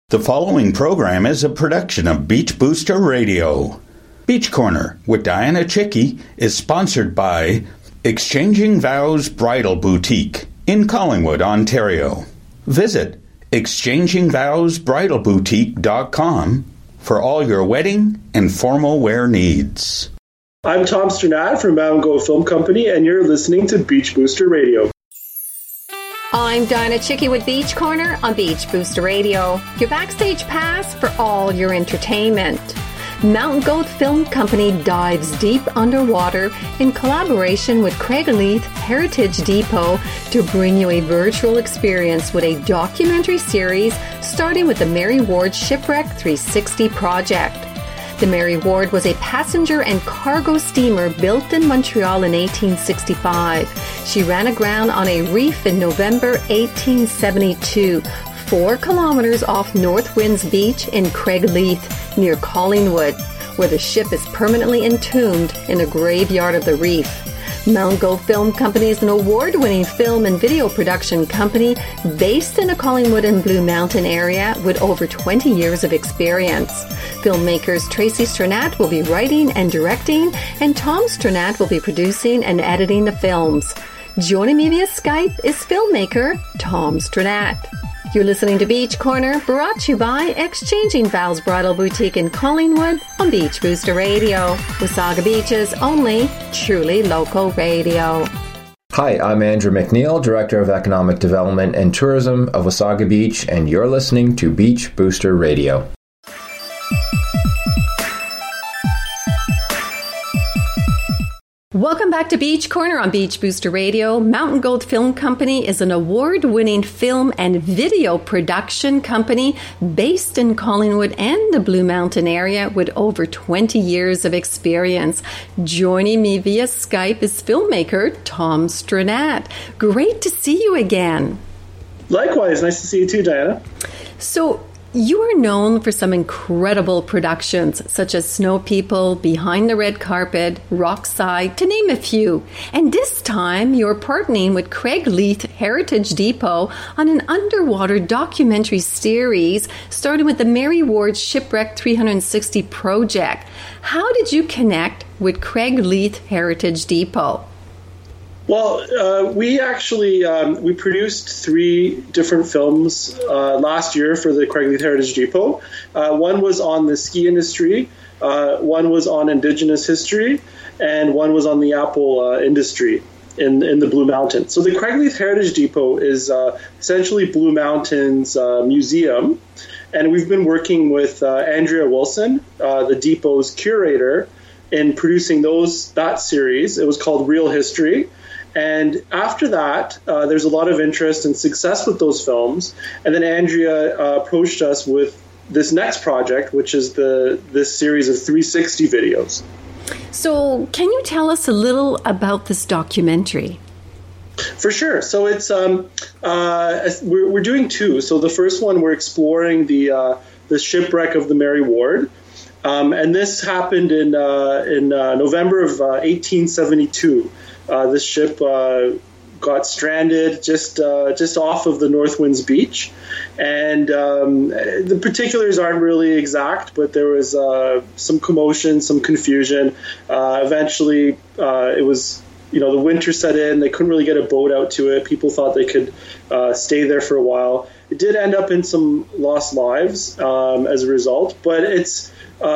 The following program is a production of Beach Booster Radio. Beach Corner with Diana Chicky is sponsored by Exchanging Vows Bridal Boutique in Collingwood, Ontario. Visit exchangingvowsbridalboutique.com for all your wedding and formal wear needs. I'm Tom Sternad from Mountain Goat Film Company, and you're listening to Beach Booster Radio. I'm Diana Chicky with Beach Corner on Beach Booster Radio, your backstage pass for all your entertainment. Mountain Goat Film Company dives deep underwater in collaboration with Craigleith Heritage Depot to bring you a virtual experience with a documentary series starting with the Mary Ward Shipwreck 360 project. The Mary Ward was a passenger and cargo steamer built in Montreal in 1865. She ran aground on a reef in November 1872, 4 kilometers off North Winds Beach in Craigleith, near Collingwood, where the ship is permanently entombed in a graveyard of the reef. Mountain Goat Film Company is an award-winning film and video production company based in the Collingwood and Blue Mountain area with over 20 years of experience. Filmmakers Tracy Sternat will be writing and directing, and Tom Sternat will be producing and editing the films. Joining me via Skype is filmmaker Tom Sternat. You're listening to Beach Corner, brought to you by Exchanging Vows Bridal Boutique in Collingwood on Beach Booster Radio. Wasaga Beach's only truly local radio. Hi, I'm Andrew McNeil, Director of Economic Development and Tourism of Wasaga Beach, and you're listening to Beach Booster Radio. Welcome back to Beach Corner on Beach Booster Radio. Mountain Goat Film Company is an award-winning film and video production company based in Collingwood and the Blue Mountain area with over 20 years of experience. Joining me via Skype is filmmaker Tom Sternat. Great to see you again. Likewise, nice to see you too, Diana. So, you are known for some incredible productions, such as Snow People, Behind the Red Carpet, Rockside, to name a few. And this time, you're partnering with Craigleith Heritage Depot on an underwater documentary series, starting with the Mary Ward Shipwreck 360 project. How did you connect with Craigleith Heritage Depot? Well, we actually we produced 3 different films last year for the Craigleith Heritage Depot. One was on the ski industry, one was on Indigenous history, and one was on the apple industry in the Blue Mountains. So the Craigleith Heritage Depot is essentially Blue Mountains museum, and we've been working with Andrea Wilson, the depot's curator, in producing that series. It was called Real History. And after that, there's a lot of interest and success with those films. And then Andrea approached us with this next project, which is this series of 360 videos. So can you tell us a little about this documentary? For sure. So it's we're doing 2. So the first one, we're exploring the shipwreck of the Mary Ward. And this happened in November of 1872. This ship got stranded just off of the North Winds Beach, and the particulars aren't really exact, but there was some commotion, some confusion. Eventually, it was the winter set in. They couldn't really get a boat out to it. People thought they could stay there for a while. It did end up in some lost lives as a result, but it's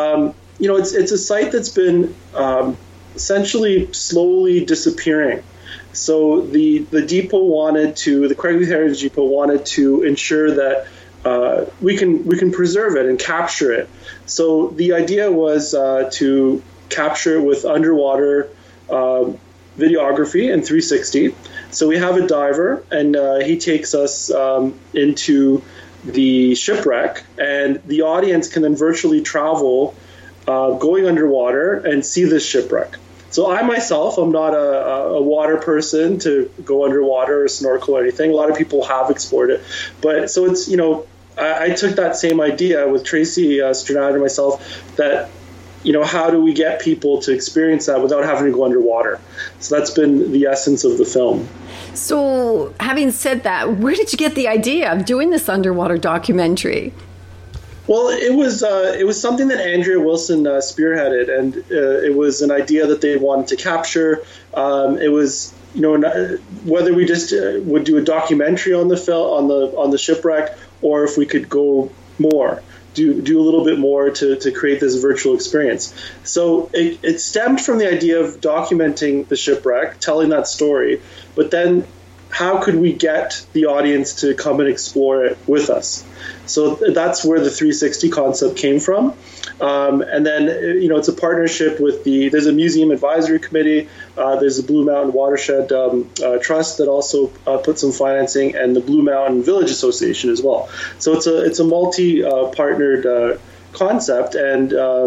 a site that's been essentially slowly disappearing. So the Craigleith Heritage Depot wanted to ensure that we can preserve it and capture it. So the idea was to capture it with underwater videography and 360. So we have a diver, and he takes us into the shipwreck, and the audience can then virtually travel going underwater and see this shipwreck. So I myself, I'm not a water person to go underwater or snorkel or anything. A lot of people have explored it. But so it's, I took that same idea with Tracy Sternad and myself that, how do we get people to experience that without having to go underwater? So that's been the essence of the film. So having said that, where did you get the idea of doing this underwater documentary? Well, it was something that Andrea Wilson spearheaded, and it was an idea that they wanted to capture. It was, whether we just would do a documentary on the shipwreck, or if we could go more, do a little bit more to create this virtual experience. So it stemmed from the idea of documenting the shipwreck, telling that story, but then how could we get the audience to come and explore it with us? So that's where the 360 concept came from. And then, it's a partnership with there's a museum advisory committee, there's the Blue Mountain Watershed Trust that also put some financing, and the Blue Mountain Village Association as well. So it's a multi-partnered concept. And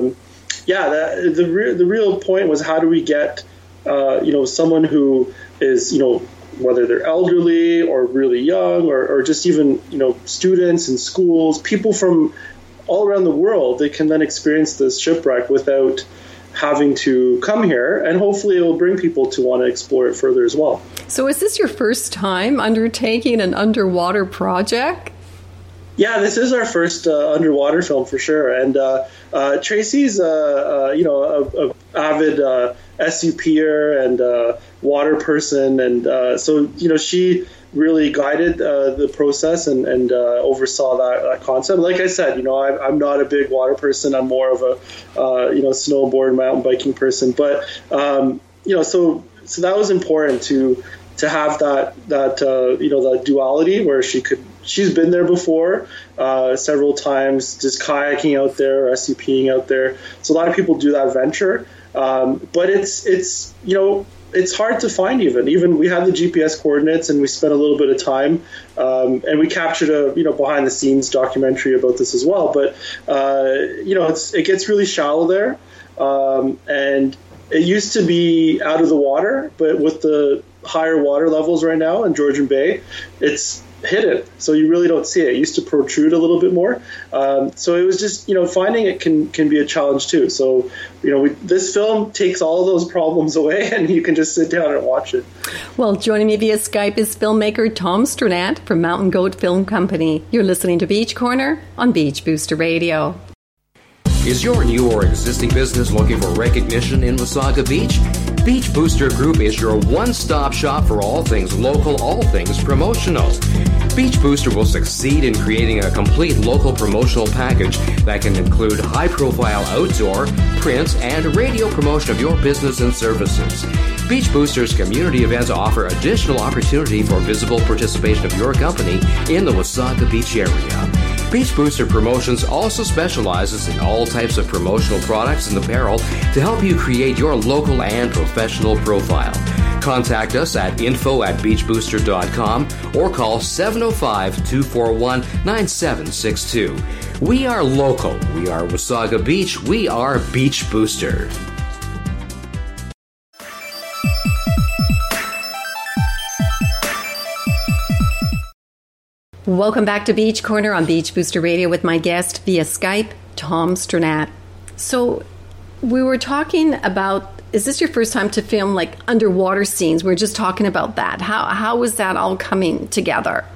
the real point was, how do we get, someone who is, whether they're elderly or really young, or just even, students in schools, people from all around the world, they can then experience this shipwreck without having to come here, and hopefully it will bring people to want to explore it further as well. So is this your first time undertaking an underwater project? Yeah, this is our first underwater film for sure. And Tracy's, a avid SUPer and water person. And so, she really guided the process and oversaw that concept. Like I said, I'm not a big water person. I'm more of a, snowboard, mountain biking person. But, so that was important to have that duality where she's been there before several times, just kayaking out there or SUPing out there. So a lot of people do that venture. But it's hard to find even we had the GPS coordinates, and we spent a little bit of time, and we captured a behind the scenes documentary about this as well. But it gets really shallow there, and it used to be out of the water, but with the higher water levels right now in Georgian Bay, it's hidden, so you really don't see it. It used to protrude a little bit more, so it was just finding it can be a challenge too. So this film takes all of those problems away, and you can just sit down and watch it. Well, joining me via Skype is filmmaker Tom Stranat from Mountain Goat Film Company. You're listening to Beach Corner on Beach Booster Radio. Is your new or existing business looking for recognition in Wasaga Beach? Beach Booster Group is your one-stop shop for all things local, all things promotional. Beach Booster will succeed in creating a complete local promotional package that can include high-profile outdoor, print, and radio promotion of your business and services. Beach Booster's community events offer additional opportunity for visible participation of your company in the Wasaga Beach area. Beach Booster Promotions also specializes in all types of promotional products and apparel to help you create your local and professional profile. Contact us at info@beachbooster.com or call 705-241-9762. We are local. We are Wasaga Beach. We are Beach Booster. Welcome back to Beach Corner on Beach Booster Radio with my guest via Skype, Tom Stranat. So we were talking about, is this your first time to film like underwater scenes? We were just talking about that. How was that all coming together?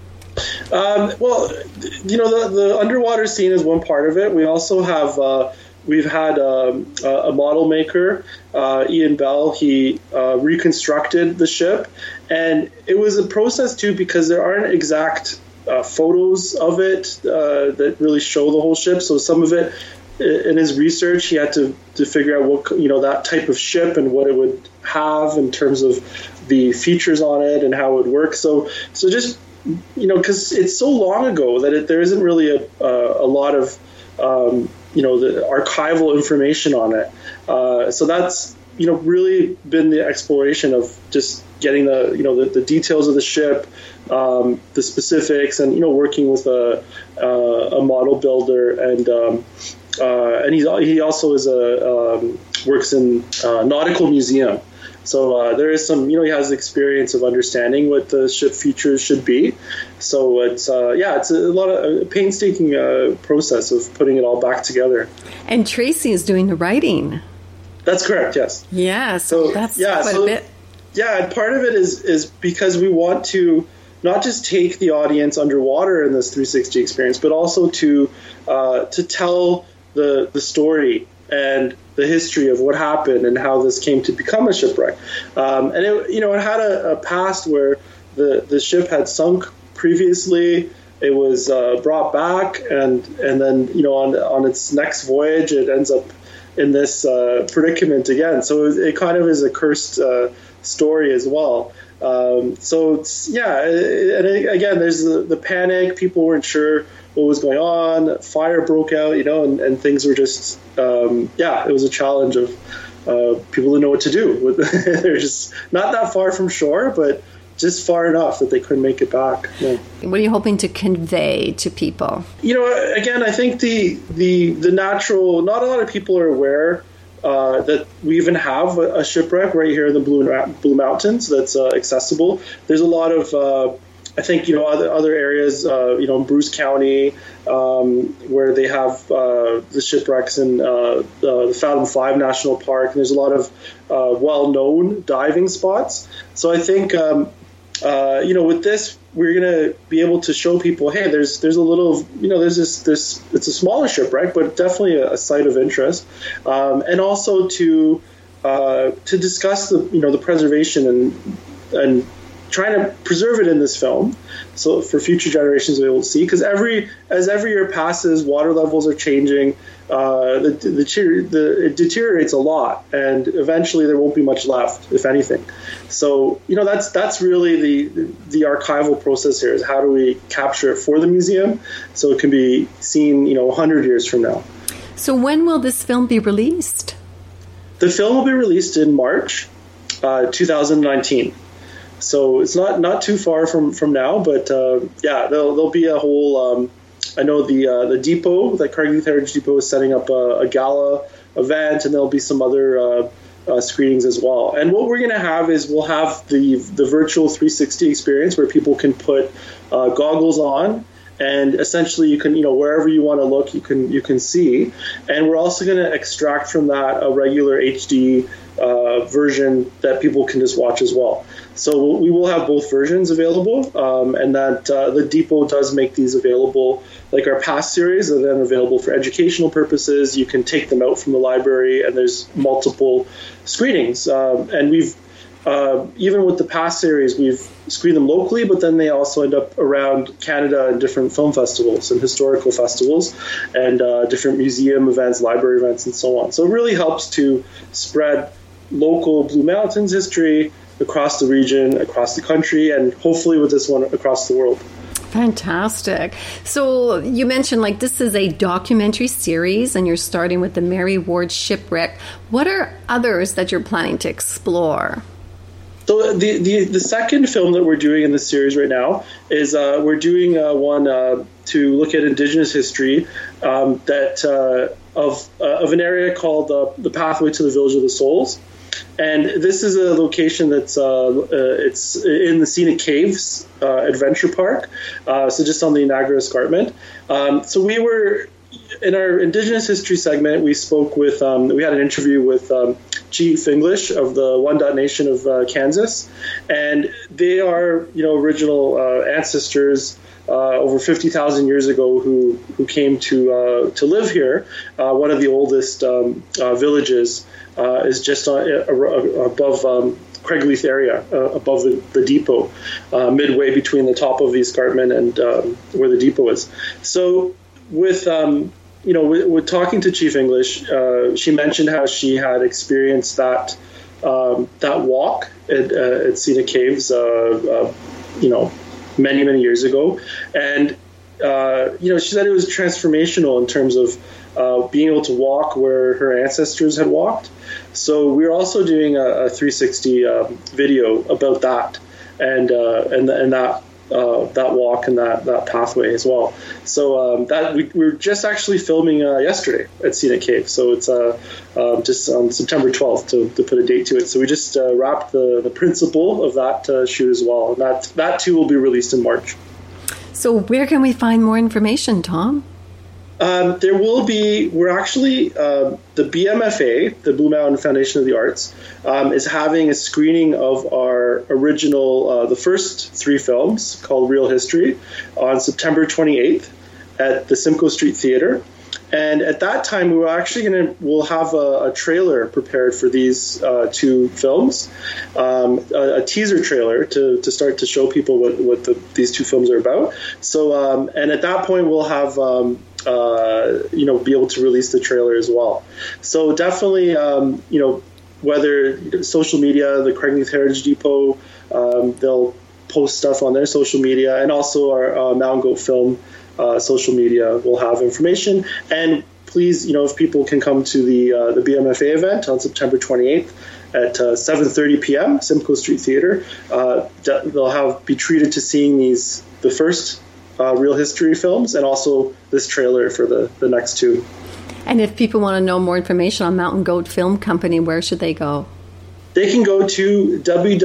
The underwater scene is one part of it. We also have we've had a model maker, Ian Bell. He reconstructed the ship, and it was a process too, because there aren't exact photos of it that really show the whole ship. So some of it, in his research, he had to figure out what that type of ship and what it would have in terms of the features on it and how it would work. So just because it's so long ago that there isn't really a lot of the archival information on it. So that's really been the exploration of just getting the details of the ship, the specifics, and working with a model builder, and he also is works in nautical museum. So there is some, he has experience of understanding what the ship features should be. So it's it's a lot of painstaking process of putting it all back together. And Tracy is doing the writing. That's correct. Yes. Yeah. So that's quite a bit. Yeah, and part of it is because we want to not just take the audience underwater in this 360 experience, but also to tell the story and the history of what happened and how this came to become a shipwreck. And it had a past where the ship had sunk previously. It was brought back, and then on its next voyage, it ends up in this predicament again. So it kind of is a cursed story as well. So it's, and again, there's the panic. People weren't sure what was going on. Fire broke out, and things were just it was a challenge of people to know what to do. They're just not that far from shore, but just far enough that they couldn't make it back. Yeah. What are you hoping to convey to people? Again, I think the natural, not a lot of people are aware that we even have a shipwreck right here in the Blue Mountains that's accessible. There's a lot of, I think, other areas, in Bruce County, where they have the shipwrecks in the Fathom 5 National Park. And there's a lot of well-known diving spots. So I think, with this, we're going to be able to show people, hey, there's a little, there's this, it's a smaller shipwreck, but definitely a site of interest. And also to discuss the preservation and trying to preserve it in this film, so for future generations to be able to see. Because as every year passes, water levels are changing. It deteriorates a lot, and eventually there won't be much left, if anything. So that's really the archival process here, is how do we capture it for the museum so it can be seen 100 years from now. So when will this film be released? The film will be released in March 2019. So it's not too far from now, but there'll be a whole. I know the depot, the Craigleith Heritage Depot, is setting up a gala event, and there'll be some other screenings as well. And what we're going to have is we'll have the virtual 360 experience where people can put goggles on, and essentially you can wherever you want to look you can see. And we're also going to extract from that a regular HD version that people can just watch as well. So we will have both versions available, and that the depot does make these available. Like our past series are then available for educational purposes. You can take them out from the library, and there's multiple screenings. And we've even with the past series, we've screened them locally, but then they also end up around Canada in different film festivals and historical festivals, and different museum events, library events, and so on. So it really helps to spread local Blue Mountains history across the region, across the country, and hopefully with this one across the world. Fantastic. So you mentioned this is a documentary series, and you're starting with the Mary Ward shipwreck. What are others that you're planning to explore? So the second film that we're doing in this series right now is we're doing one to look at Indigenous history that of an area called the Pathway to the Village of the Souls. And this is a location that's it's in the Scenic Caves Adventure Park, so just on the Niagara Escarpment. So we were in our Indigenous history segment. We spoke with we had an interview with Chief English of the Wendat Nation of Kansas, and they are original ancestors over 50,000 years ago who came to live here. One of the oldest villages is just above Craigleith area, above the depot, midway between the top of the escarpment and where the depot is. So with talking to Chief English, she mentioned how she had experienced that walk at Scenic Caves, many years ago, and she said it was transformational in terms of being able to walk where her ancestors had walked. So we're also doing a 360 video about that and that walk and that pathway as well. So that we were just actually filming yesterday at Scenic Cave. So it's just on September 12th to put a date to it. So we just wrapped the principal of that shoot as well. And that too will be released in March. So where can we find more information, Tom? There will be, the BMFA, the Blue Mountain Foundation of the Arts, is having a screening of our original, the first 3 films called Real History on September 28th at the Simcoe Street Theatre. And at that time, we'll have a trailer prepared for these 2 films, a teaser trailer to start to show people what these 2 films are about. So, and at that point, we'll have, be able to release the trailer as well. So definitely, whether social media, the Craigleith Heritage Depot, they'll post stuff on their social media, and also our Mountain Goat Film social media will have information. And please, if people can come to the BMFA event on September 28th at 7:30 p.m. Simcoe Street Theatre, they'll be treated to seeing the first Real History films, and also this trailer for the next 2. And if people want to know more information on Mountain Goat Film Company, where should they go? They can go to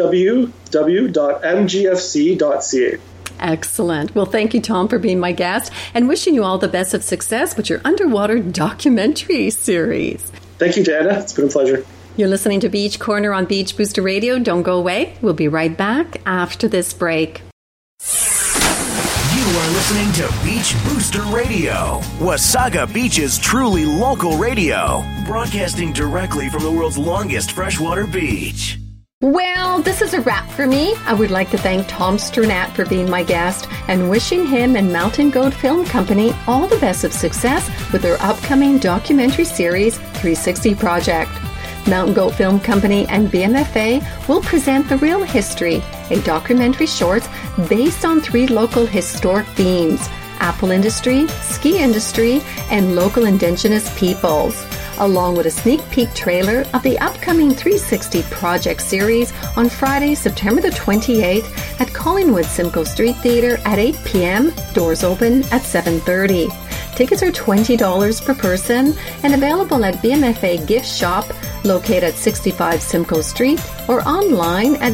www.mgfc.ca. Excellent. Well, thank you, Tom, for being my guest, and wishing you all the best of success with your underwater documentary series. Thank you, Diana. It's been a pleasure. You're listening to Beach Corner on Beach Booster Radio. Don't go away. We'll be right back after this break. You are listening to Beach Booster Radio, Wasaga Beach's truly local radio, broadcasting directly from the world's longest freshwater beach. Well, this is a wrap for me. I would like to thank Tom Sternat for being my guest and wishing him and Mountain Goat Film Company all the best of success with their upcoming documentary series 360 project. Mountain Goat Film Company and BMFA will present The Real History, a documentary short based on 3 local historic themes: apple industry, ski industry, and local indigenous peoples, along with a sneak peek trailer of the upcoming 360 Project series on Friday, September the 28th at Collingwood Simcoe Street Theatre at 8 p.m., doors open at 7:30. Tickets are $20 per person and available at BMFA Gift Shop, located at 65 Simcoe Street, or online at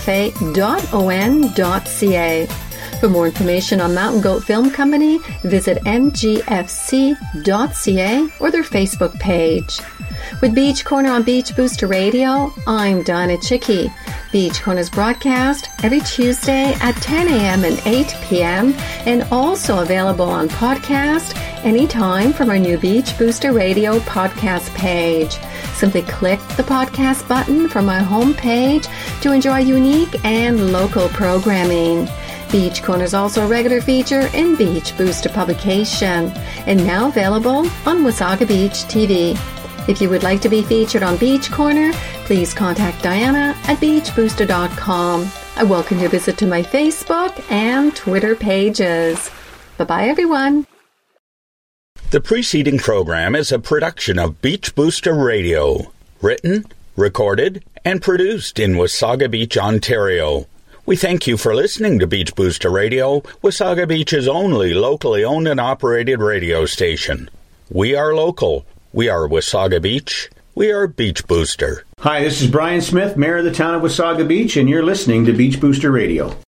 bmfa.on.ca. For more information on Mountain Goat Film Company, visit mgfc.ca or their Facebook page. With Beach Corner on Beach Booster Radio, I'm Dinah Chicky. Beach Corner's broadcast every Tuesday at 10 a.m. and 8 p.m. and also available on podcast anytime from our new Beach Booster Radio podcast page. Simply click the podcast button from my homepage to enjoy unique and local programming. Beach Corner is also a regular feature in Beach Booster publication and now available on Wasaga Beach TV. If you would like to be featured on Beach Corner, please contact Diana at beachbooster.com. I welcome your visit to my Facebook and Twitter pages. Bye-bye, everyone. The preceding program is a production of Beach Booster Radio, written, recorded, and produced in Wasaga Beach, Ontario. We thank you for listening to Beach Booster Radio, Wasaga Beach's only locally owned and operated radio station. We are local. We are Wasaga Beach. We are Beach Booster. Hi, this is Brian Smith, Mayor of the town of Wasaga Beach, and you're listening to Beach Booster Radio.